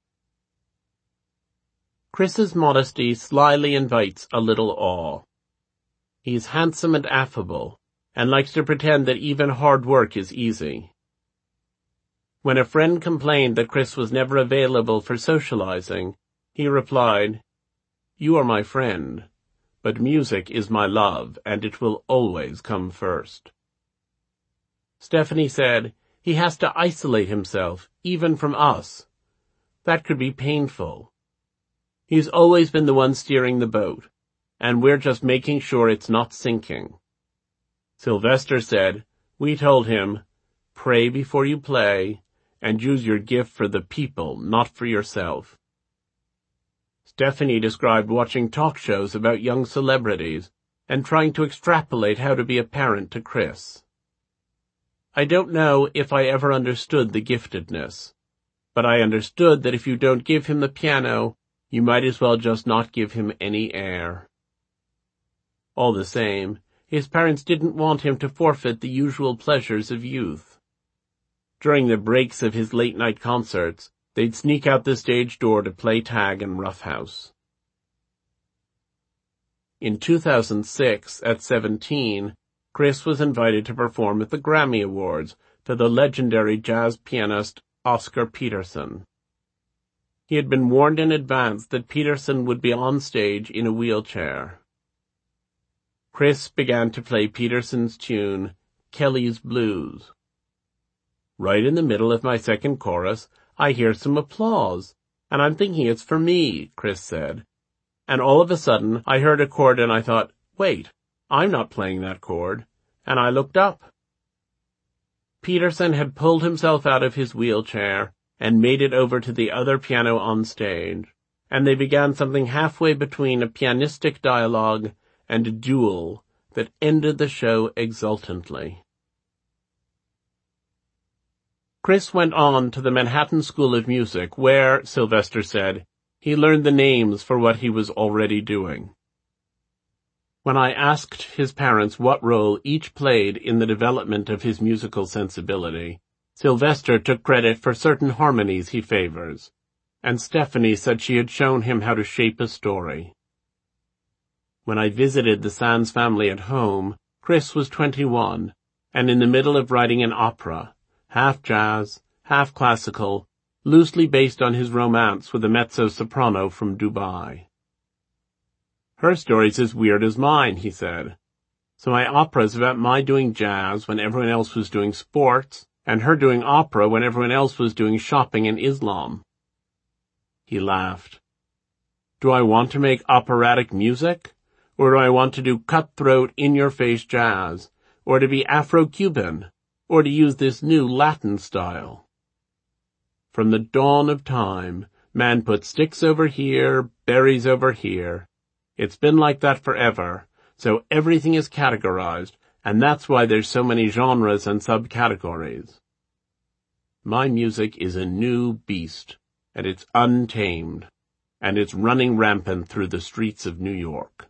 Chris's modesty slyly invites a little awe. He's handsome and affable, and likes to pretend that even hard work is easy. When a friend complained that Chris was never available for socializing, he replied, "You are my friend, but music is my love, and it will always come first." Stephanie said, "He has to isolate himself, even from us. That could be painful. He's always been the one steering the boat, and we're just making sure it's not sinking." Sylvester said, "We told him, pray before you play, and use your gift for the people, not for yourself." Stephanie described watching talk shows about young celebrities and trying to extrapolate how to be a parent to Chris. "I don't know if I ever understood the giftedness, but I understood that if you don't give him the piano, you might as well just not give him any air." All the same, His parents didn't want him to forfeit the usual pleasures of youth. During the breaks of his late-night concerts, they'd sneak out the stage door to play tag and roughhouse. In 2006, at 17, Chris was invited to perform at the Grammy Awards for the legendary jazz pianist Oscar Peterson. He had been warned in advance that Peterson would be on stage in a wheelchair. Chris began to play Peterson's tune, Kelly's Blues. Right in the middle of my second chorus, I hear some applause, and I'm thinking it's for me, Chris said. And all of a sudden, I heard a chord and I thought, wait, I'm not playing that chord, and I looked up. Peterson had pulled himself out of his wheelchair and made it over to the other piano on stage, and they began something halfway between a pianistic dialogue and a duel that ended the show exultantly. Chris went on to the Manhattan School of Music where, Sylvester said, he learned the names for what he was already doing. When I asked his parents what role each played in the development of his musical sensibility, Sylvester took credit for certain harmonies he favors, and Stephanie said she had shown him how to shape a story. When I visited the Sands family at home, Chris was 21, and in the middle of writing an opera, half jazz, half classical, loosely based on his romance with a mezzo-soprano from Dubai. Her story's as weird as mine, he said. So my opera's about my doing jazz when everyone else was doing sports, and her doing opera when everyone else was doing shopping and Islam. He laughed. Do I want to make operatic music? Or do I want to do cutthroat, in-your-face jazz? Or to be Afro-Cuban? Or to use this new Latin style? From the dawn of time, man put sticks over here, berries over here. It's been like that forever, so everything is categorized, and that's why there's so many genres and subcategories. My music is a new beast, and it's untamed, and it's running rampant through the streets of New York.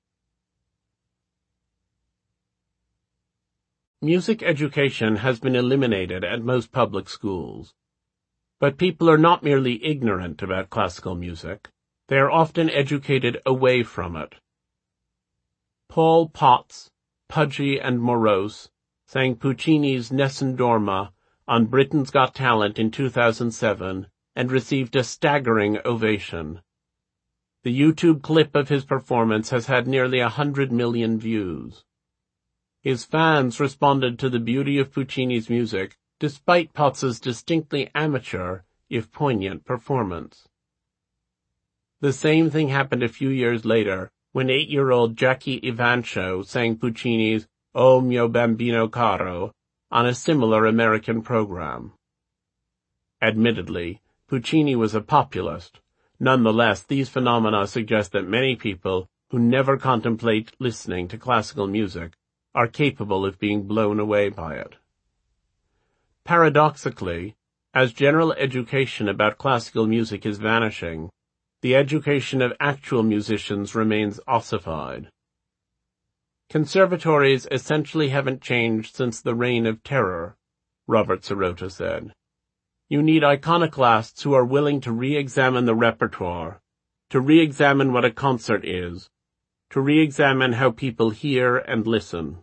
Music education has been eliminated at most public schools. But people are not merely ignorant about classical music. They are often educated away from it. Paul Potts, pudgy and morose, sang Puccini's Nessun Dorma on Britain's Got Talent in 2007 and received a staggering ovation. The YouTube clip of his performance has had nearly 100 million views. His fans responded to the beauty of Puccini's music despite Potts's distinctly amateur, if poignant, performance. The same thing happened a few years later when 8-year-old Jackie Evancho sang Puccini's O mio bambino caro on a similar American program. Admittedly, Puccini was a populist. Nonetheless, these phenomena suggest that many people who never contemplate listening to classical music are capable of being blown away by it. Paradoxically, as general education about classical music is vanishing, the education of actual musicians remains ossified. Conservatories essentially haven't changed since the Reign of Terror, Robert Sirota said. You need iconoclasts who are willing to re-examine the repertoire, to re-examine what a concert is, to re-examine how people hear and listen.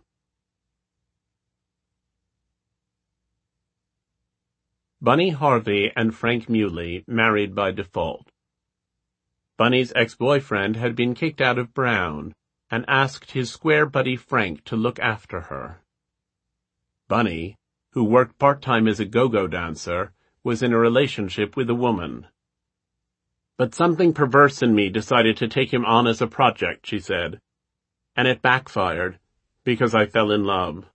Bunny Harvey and Frank Muley married by default. Bunny's ex-boyfriend had been kicked out of Brown and asked his square buddy Frank to look after her. Bunny, who worked part-time as a go-go dancer, was in a relationship with a woman. But something perverse in me decided to take him on as a project, she said, and it backfired because I fell in love.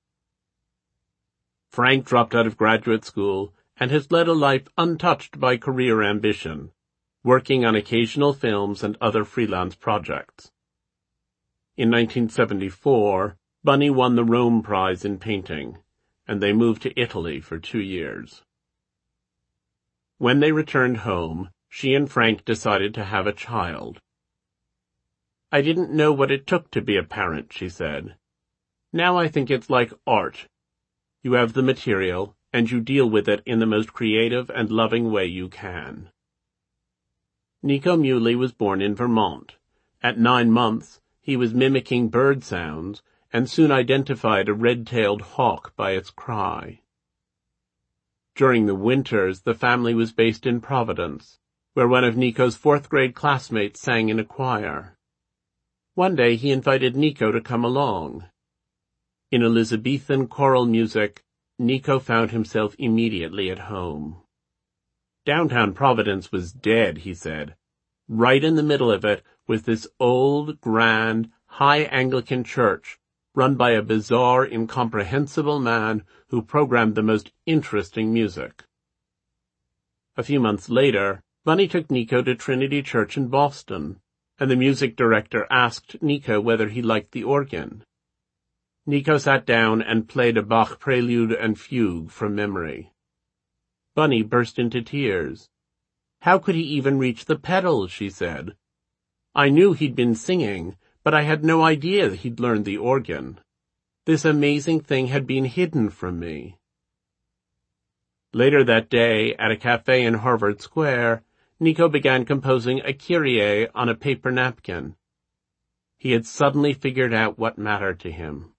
Frank dropped out of graduate school and has led a life untouched by career ambition, working on occasional films and other freelance projects. In 1974, Bunny won the Rome Prize in painting, and they moved to Italy for 2 years. When they returned home, she and Frank decided to have a child. I didn't know what it took to be a parent, she said. Now I think it's like art. You have the material, and you deal with it in the most creative and loving way you can. Nico Muhly was born in Vermont. At 9 months, he was mimicking bird sounds and soon identified a red-tailed hawk by its cry. During the winters, the family was based in Providence, where one of Nico's 4th-grade classmates sang in a choir. One day he invited Nico to come along. In Elizabethan choral music, Nico found himself immediately at home. Downtown Providence was dead, he said. Right in the middle of it was this old, grand, high Anglican church, run by a bizarre, incomprehensible man who programmed the most interesting music. A few months later, Bunny took Nico to Trinity Church in Boston, and the music director asked Nico whether he liked the organ. Nico sat down and played a Bach prelude and fugue from memory. Bunny burst into tears. How could he even reach the pedals, she said. I knew he'd been singing, but I had no idea he'd learned the organ. This amazing thing had been hidden from me. Later that day, at a cafe in Harvard Square, Nico began composing a Kyrie on a paper napkin. He had suddenly figured out what mattered to him.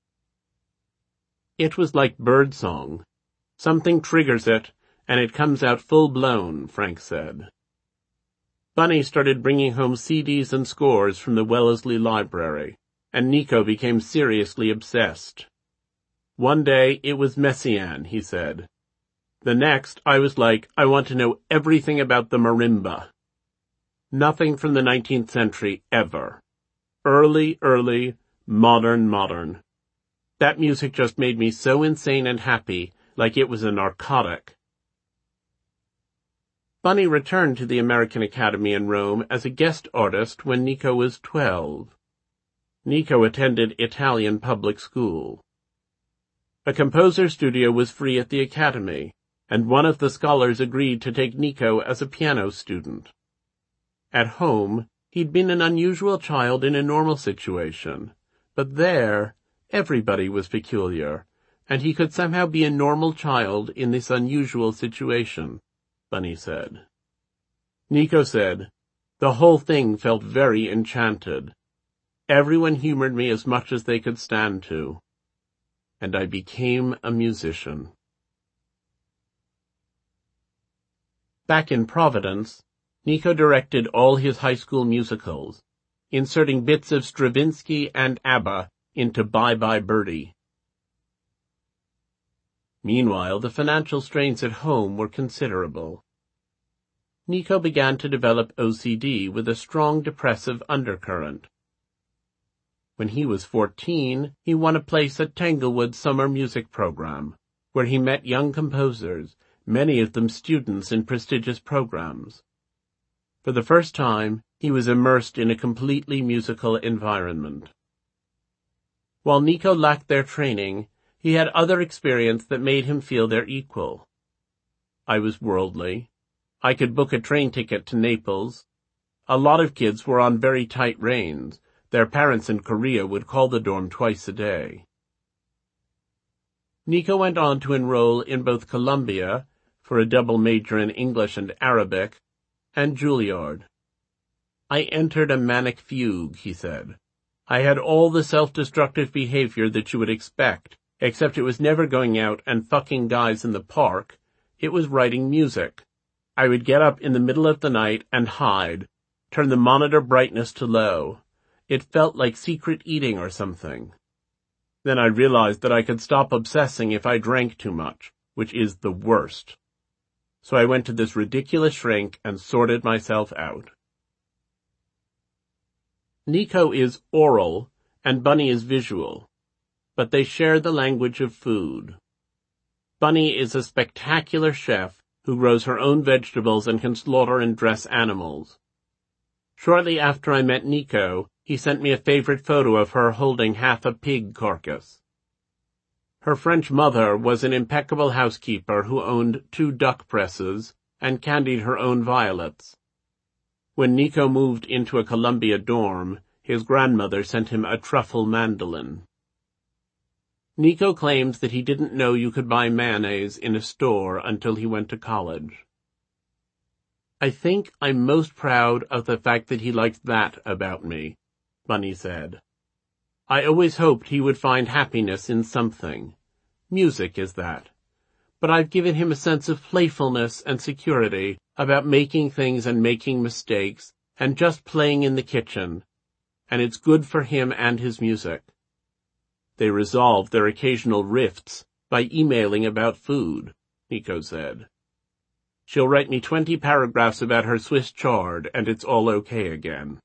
It was like birdsong. Something triggers it, and it comes out full-blown, Frank said. Bunny started bringing home CDs and scores from the Wellesley Library, and Nico became seriously obsessed. One day it was Messiaen, he said. The next, I was like, I want to know everything about the marimba. Nothing from the 19th century, ever. Early, modern. That music just made me so insane and happy, like it was a narcotic. Bunny returned to the American Academy in Rome as a guest artist when Nico was 12. Nico attended Italian public school. A composer studio was free at the Academy, and one of the scholars agreed to take Nico as a piano student. At home, he'd been an unusual child in a normal situation, but there, everybody was peculiar, and he could somehow be a normal child in this unusual situation, Bunny said. Nico said, the whole thing felt very enchanted. Everyone humored me as much as they could stand to. And I became a musician. Back in Providence, Nico directed all his high school musicals, inserting bits of Stravinsky and ABBA into Bye Bye Birdie. Meanwhile, the financial strains at home were considerable. Nico began to develop OCD with a strong depressive undercurrent. When he was 14, he won a place at Tanglewood's summer music program, where he met young composers, many of them students in prestigious programs. For the first time, he was immersed in a completely musical environment. While Nico lacked their training, he had other experience that made him feel their equal. I was worldly. I could book a train ticket to Naples. A lot of kids were on very tight reins. Their parents in Korea would call the dorm twice a day. Nico went on to enroll in both Columbia, for a double major in English and Arabic, and Juilliard. I entered a manic fugue, he said. I had all the self-destructive behavior that you would expect, except it was never going out and fucking guys in the park. It was writing music. I would get up in the middle of the night and hide, turn the monitor brightness to low. It felt like secret eating or something. Then I realized that I could stop obsessing if I drank too much, which is the worst. So I went to this ridiculous shrink and sorted myself out. Nico is oral and Bunny is visual, but they share the language of food. Bunny is a spectacular chef who grows her own vegetables and can slaughter and dress animals. Shortly after I met Nico, he sent me a favorite photo of her holding half a pig carcass. Her French mother was an impeccable housekeeper who owned 2 duck presses and candied her own violets. When Nico moved into a Columbia dorm, his grandmother sent him a truffle mandolin. Nico claims that he didn't know you could buy mayonnaise in a store until he went to college. I think I'm most proud of the fact that he likes that about me, Bunny said. I always hoped he would find happiness in something. Music is that. But I've given him a sense of playfulness and security about making things and making mistakes and just playing in the kitchen, and it's good for him and his music. They resolve their occasional rifts by emailing about food, Nico said. She'll write me 20 paragraphs about her Swiss chard, and it's all okay again.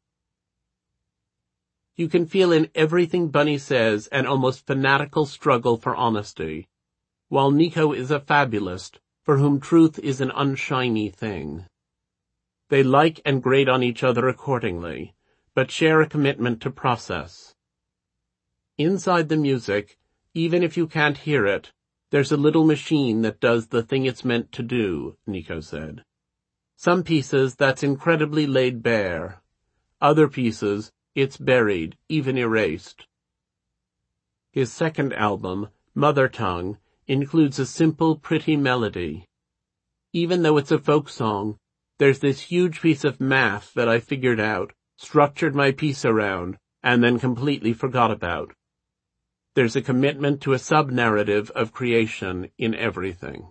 You can feel in everything Bunny says an almost fanatical struggle for honesty, while Nico is a fabulist for whom truth is an unshiny thing. They like and grade on each other accordingly, but share a commitment to process. Inside the music, even if you can't hear it, there's a little machine that does the thing it's meant to do, Nico said. Some pieces, that's incredibly laid bare. Other pieces, it's buried, even erased. His second album, Mother Tongue, includes a simple, pretty melody. Even though it's a folk song, there's this huge piece of math that I figured out, structured my piece around, and then completely forgot about. There's a commitment to a sub-narrative of creation in everything.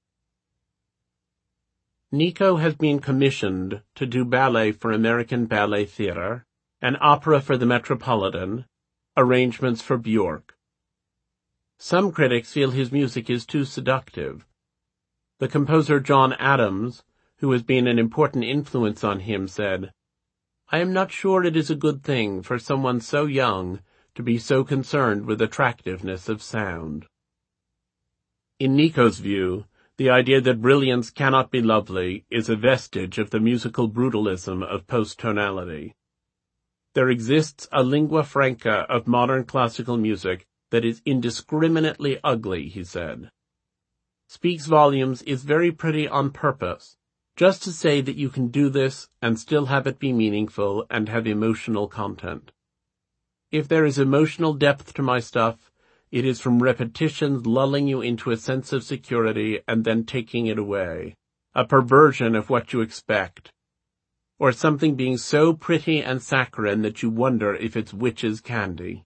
Nico has been commissioned to do ballet for American Ballet Theatre, an opera for the Metropolitan, arrangements for Bjork. Some critics feel his music is too seductive. The composer John Adams, who has been an important influence on him, said, I am not sure it is a good thing for someone so young to be so concerned with attractiveness of sound. In Nico's view, the idea that brilliance cannot be lovely is a vestige of the musical brutalism of post-tonality. There exists a lingua franca of modern classical music that is indiscriminately ugly, he said. Speaks volumes is very pretty on purpose, just to say that you can do this and still have it be meaningful and have emotional content. If there is emotional depth to my stuff, it is from repetitions lulling you into a sense of security and then taking it away, a perversion of what you expect, or something being so pretty and saccharine that you wonder if it's witch's candy.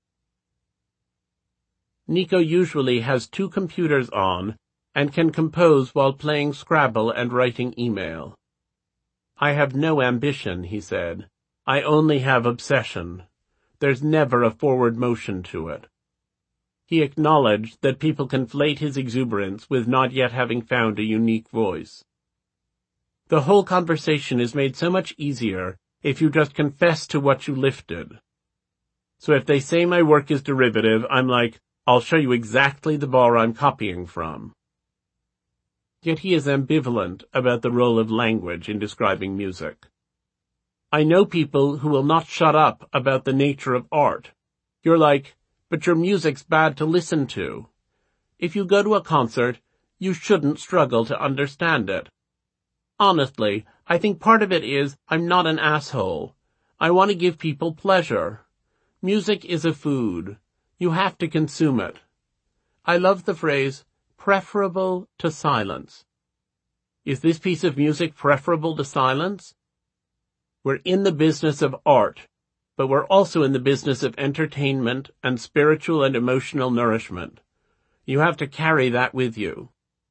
Nico usually has 2 computers on and can compose while playing Scrabble and writing email. I have no ambition, he said. I only have obsession. There's never a forward motion to it. He acknowledged that people conflate his exuberance with not yet having found a unique voice. The whole conversation is made so much easier if you just confess to what you lifted. So if they say my work is derivative, I'm like, I'll show you exactly the bar I'm copying from. Yet he is ambivalent about the role of language in describing music. I know people who will not shut up about the nature of art. You're like, but your music's bad to listen to. If you go to a concert, you shouldn't struggle to understand it. Honestly, I think part of it is I'm not an asshole. I want to give people pleasure. Music is a food. You have to consume it. I love the phrase, preferable to silence. Is this piece of music preferable to silence? We're in the business of art, but we're also in the business of entertainment and spiritual and emotional nourishment. You have to carry that with you.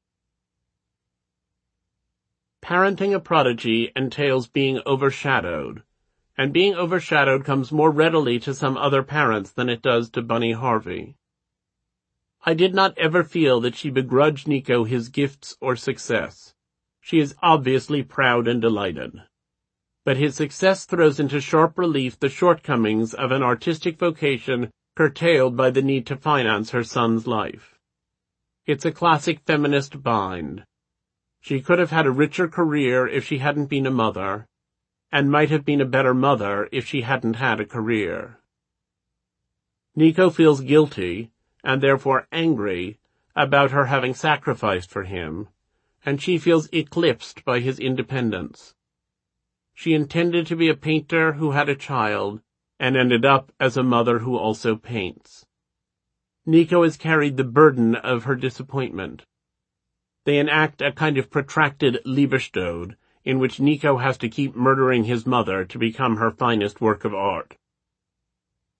Parenting a prodigy entails being overshadowed, and being overshadowed comes more readily to some other parents than it does to Bunny Harvey. I did not ever feel that she begrudged Nico his gifts or success. She is obviously proud and delighted. But his success throws into sharp relief the shortcomings of an artistic vocation curtailed by the need to finance her son's life. It's a classic feminist bind. She could have had a richer career if she hadn't been a mother, and might have been a better mother if she hadn't had a career. Nico feels guilty, and therefore angry, about her having sacrificed for him, and she feels eclipsed by his independence. She intended to be a painter who had a child, and ended up as a mother who also paints. Nico has carried the burden of her disappointment. They enact a kind of protracted Liebestod, in which Nico has to keep murdering his mother to become her finest work of art.